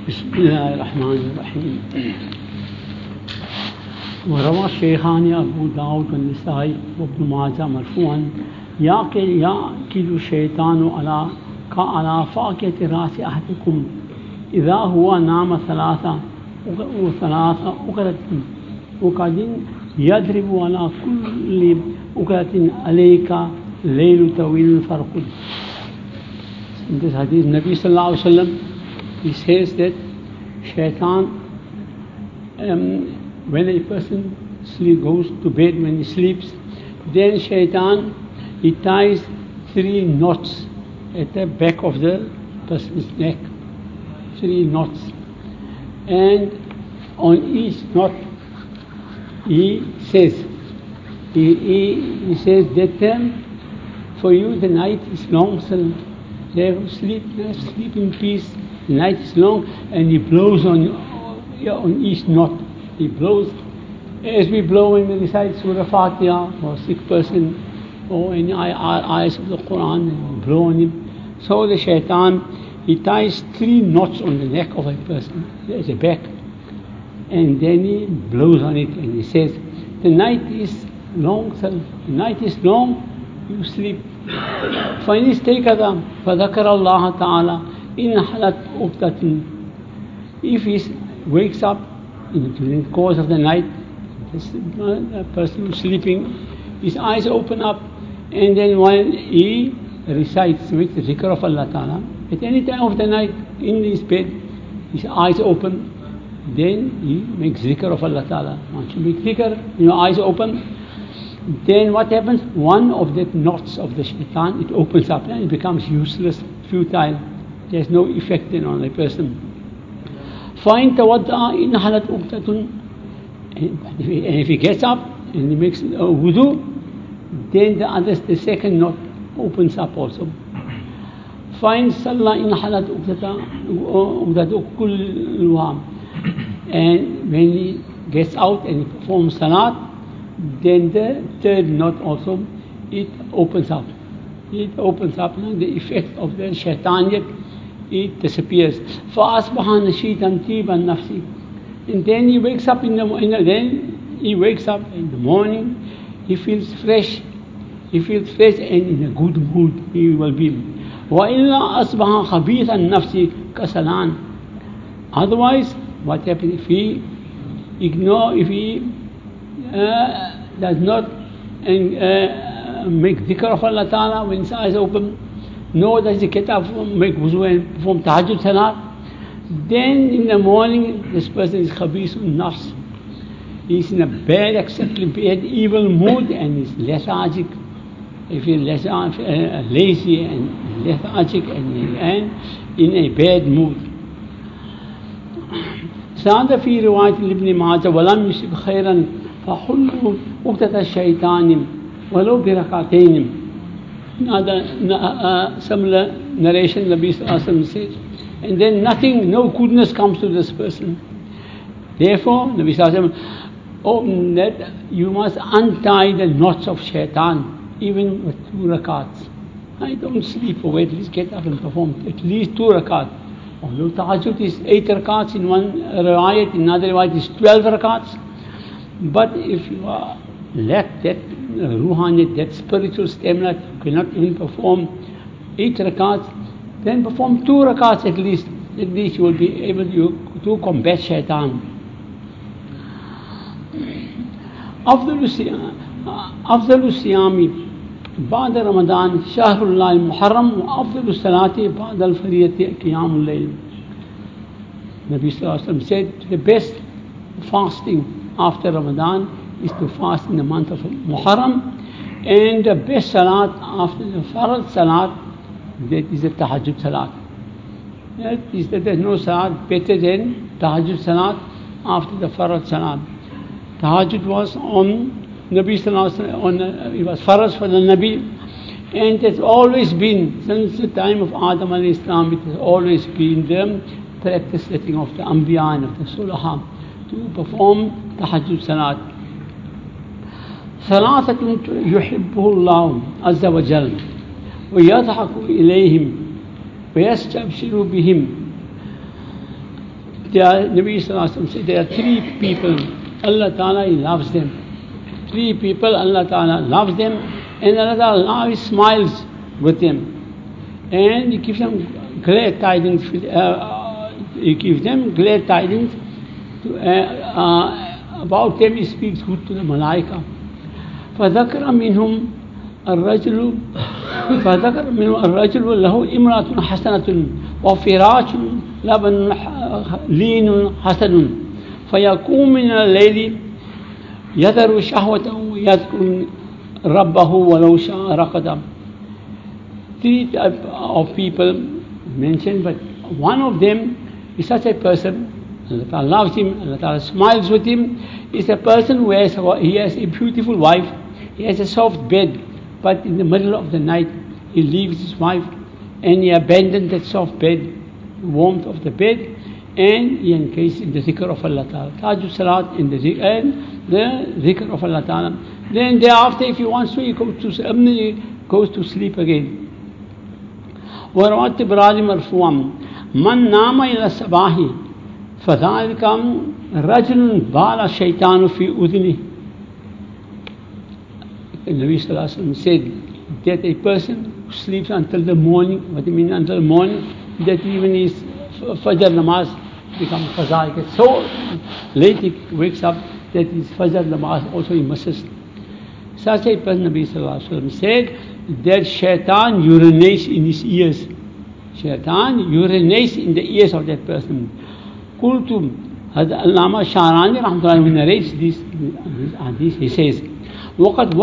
بسم الله الرحمن الرحيم. وروى الشيخان أبو داود والنسائي وابن ماجه مرفوعا: يأكل الشيطان على فاكهة رأس أحدكم إذا هو نام ثلاثة أكلة وقد يضرب على كل أكلة عليك ليل طويل فرقد. In this hadith, Nabi sallallahu alaihi wasallam, he says that shaitan, when a person goes to bed, when he sleeps, then shaitan, he ties 3 knots at the back of the person's neck, 3 knots, and on each knot he says that for you the night is long, so sleep in peace. The night is long, and he blows on each knot. He blows as we blow when we recite Surah Fatiha for a sick person or any ayahs of the Quran, and we blow on him. So the shaitan, he ties 3 knots on the neck of a person at the back, and then he blows on it, and he says, the night is long, so the night is long, you sleep. فإن استيقظ فذكر الله تعالى إن حلت عقدة. If he wakes up during the course of the night, the person who's sleeping, his eyes open up, and then while he recites, makes the zikr of Allah Ta'ala, at any time of the night in his bed, his eyes open, then he makes zikr of Allah Ta'ala. Once you make zikr, your eyes open, then what happens? One of the knots of the shaitan, it opens up and it becomes useless, futile. There's no effect then on a person. فَإِن تَوَضَّأَ إِنْ حَلَتْ عُقْدَةٌ. And if he gets up and he makes wudu, then the second knot opens up also. فَإِن صَلَّى إِنْ حَلَتْ عُقْدَةُ كُلُّهَا. And when he gets out and he performs salat, then the third knot also, it opens up. It opens up, and the effect of the shaitaniyat, it disappears. فَأَصْبَحَ نَشِيطًا طِيبَ النَّفْسِ. And then he wakes up in the morning, he feels fresh. He feels fresh and in a good mood he will be. وَإِلَّا أَصْبَحَ خَبِيثَ النَّفْسِ كَسَلَانٍ. Otherwise, what happens if he does not make dhikr of Allah Ta'ala when his eyes open, nor does he get up, make wuzu and perform tahajjud salat, then in the morning this person is khabisun nafs. He's in a bad, acceptable, bad, evil mood, and is lethargic. If he's lazy and lethargic and in a bad mood. سعد في رواية لابن ماجه ولم يصب خيرا فحلوا عقدة الشيطان ولو بركعتين. Another similar narration, Nabi Sallallahu Alaihi Wasallam says, and then no goodness comes to this person. Therefore, Nabi Sallallahu Alaihi Wasallam, that you must untie the knots of shaitan, even with 2 rakats. I don't sleep away, at least get up and perform at least 2 rakats. Although tahajjud is 8 rakats in one riwayat, in another riwayat is 12 rakats. But if you lack that ruhaniyat, that spiritual stamina, you cannot even perform 8 rakats, then perform 2 rakats at least. At least you will be able to combat shaitan. أفضل الصيام بعد رمضان شهر الله المحرم وأفضل الصلاة بعد الفريضة قيام الليل. Nabi Sallallahu Alaihi Wasallam said the best fasting after Ramadan is to fast in the month of Muharram, and the best salat after the Farad salat, that is the Tahajjud salat. That is that there is no salat better than Tahajjud salat after the Farad salat. Tahajjud was on Nabi Sallallahu Alaihi Wasallam, it was Farad for the Nabi, and it has always been, since the time of Adam alayhi Islam, it has always been the practice setting of the Anbiya and of the Sulaha to perform Tahajjud salat. ثلاثة يحبه الله عز وجل ويضحك إليهم ويستبشر بهم Nabi Sallallahu Alaihi Wasallam said there are three people, Allah Ta'ala, He loves them. Three people, Allah Ta'ala loves them, and Allah Ta'ala smiles with them. And He gives them glad tidings. He gives them glad tidings about them. He speaks good to the Malaika. فذكر منهم الرجل له امرأة حسنة وفراش لبن لين حسن فيقوم من الليل يذر شهوته ويذكر ربه ولو شاء رقد. Three types of people mentioned, but one of them is such a person, Allah Ta'ala loves him, Allah Ta'ala smiles with him, is a person who has a beautiful wife, he has a soft bed, but in the middle of the night he leaves his wife and he abandons that soft bed, the warmth of the bed, and he engages in the zikr of Allah Ta'ala. Tahajjud Salat in the zikr of Allah Ta'ala. Then thereafter, if he wants to, he goes to sleep again. وروى الطبراني مرفوعا من نام إلى الصباح فذلك رجل بال الشيطان في أذنه. The Nabi Sallallahu Alaihi Wasallam said that a person who sleeps until the morning, what do you mean until the morning? That even his Fajr namaz becomes qaza. He gets so late he wakes up that his Fajr namaz also he misses. Such a person, Nabi Sallallahu Alaihi Wasallam said, that shaitan urinates in his ears. Shaitan urinates in the ears of that person. Qultum, Allama Sharani Rahmatullahi narrates this hadith, he says, وقد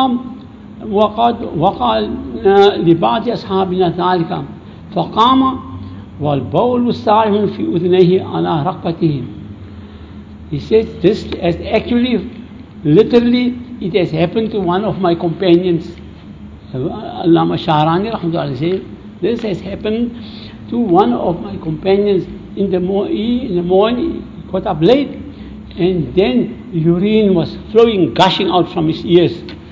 وقع لبعض أصحابنا ذلك فقام والبول صائم في أذنيه على رقبته. He says this has actually, literally, it has happened to one of my companions. Allama Sharani Rahmatullahi says, this has happened to one of my companions in the morning. He got up late, and then urine was flowing, gushing out from his ears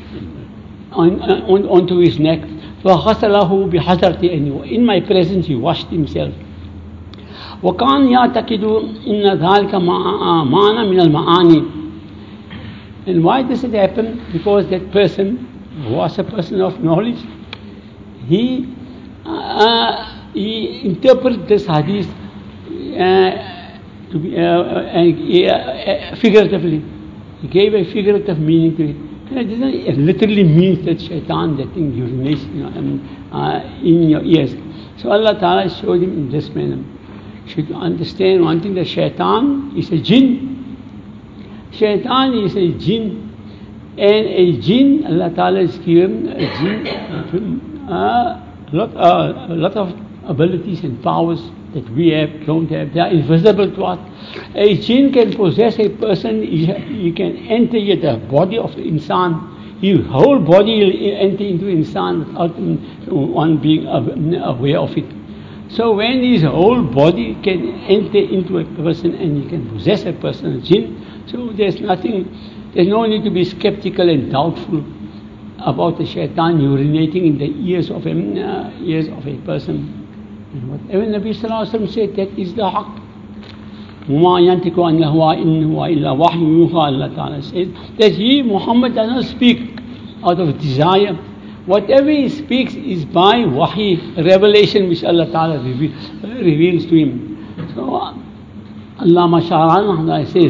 onto his neck. فَغَسَلَهُ بِحَزَرْتِ, and in my presence he washed himself. وَكَانْ يَعْتَقِدُ إِنَّ ذَلِكَ مَعَنَ مِنَ الْمَعَانِي. And why does it happen? Because that person was a person of knowledge. He interpreted this hadith to be figuratively. He gave a figurative meaning to it. It literally means that shaitan, that thing urinates in your ears. So Allah Ta'ala showed him in this manner. You should understand one thing, that shaitan is a jinn. Shaitan is a jinn. And a jinn, Allah Ta'ala has given a jinn a lot of abilities and powers that we don't have. They are invisible to us. A jinn can possess a person. He can enter the body of the insan. His whole body will enter into insan without one being aware of it. So when his whole body can enter into a person and he can possess a person, a jinn, so there's no need to be skeptical and doubtful about the shaitan urinating in the ears of a person. And whatever Nabi Sallallahu Alaihi Wasallam said, that is the haqq. وَمَا يَنْتِقُ عَنِ الْهَوَىٰ إِنْ هُوَ إِلَّا وَحْيٌ يُوحَىٰ. Allah Ta'ala says that Muhammad does not speak out of desire. Whatever he speaks is by wahi, revelation which Allah Ta'ala reveals to him. So Allama Sharani says,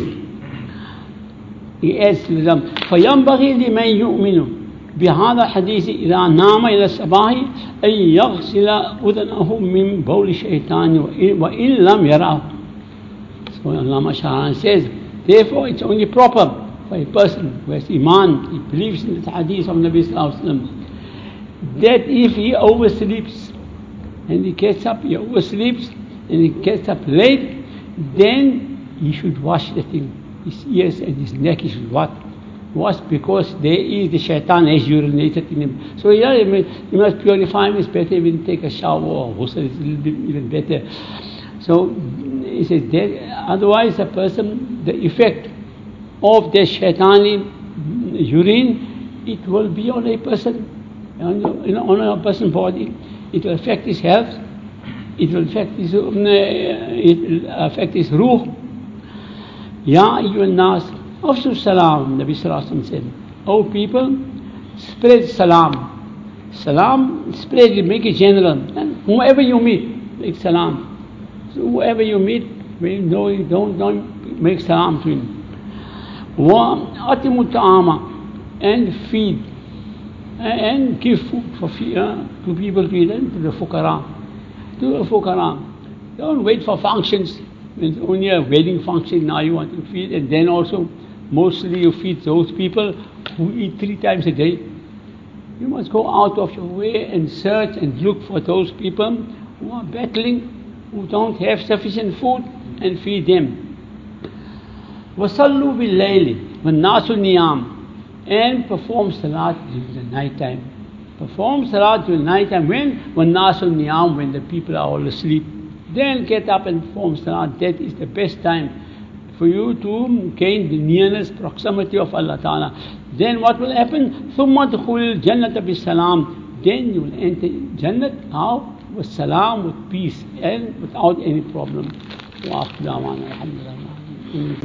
he adds to them, فَيَنْبَغِي لِمَنْ يُؤْمِنُ بهذا الحديث إذا نام إلى الصباح أن يغسل أذنه من بول الشيطان وإن لم يراه. So Allama Sharani says, therefore it's only proper for a person who has iman, he believes in the hadith of Nabi Sallallahu Alaihi Wasallam, that if he oversleeps and he gets up, and he gets up late, then he should wash the thing, his ears and his neck. He should wash, because there is the shaitan has urinated in him. So he must purify him. It's better even take a shower or ghusl. It's a little bit even better. So he says that otherwise the effect of the shaitani urine, it will be on a person, on a person's body. It will affect his health, it will affect his, it will affect his ruh. Ya ayyuhan nas, afshu salam, Nabi Sallallahu Alaihi Wasallam said. Oh people, spread salam. Salam, spread it, make it general. And whoever you meet, make salam. So whoever you meet, don't make salam to him. وَأَتِمُوا الطَّعَامَ, and feed and give food to people to eat, and to the fuqara. Don't wait for functions. It's only a wedding function now you want to feed, and then also mostly you feed those people who eat 3 times a day. You must go out of your way and search and look for those people who are battling, who don't have sufficient food, and feed them. وَصَلُّوا بِاللَّيْلِ وَالنَّاسُ نِيَامٌ, and perform salat during the night time. Perform salat during night time. When? وَالنَّاسُ نِيَامٌ, when the people are all asleep. Then get up and perform salat. That is the best time for you to gain the nearness, proximity of Allah Ta'ala. Then what will happen? ثُمَّ دُخُلِ الْجَنَّةَ بِالسَّلَامِ, then you will enter Jannat, how? With salam, with peace, and without any problem.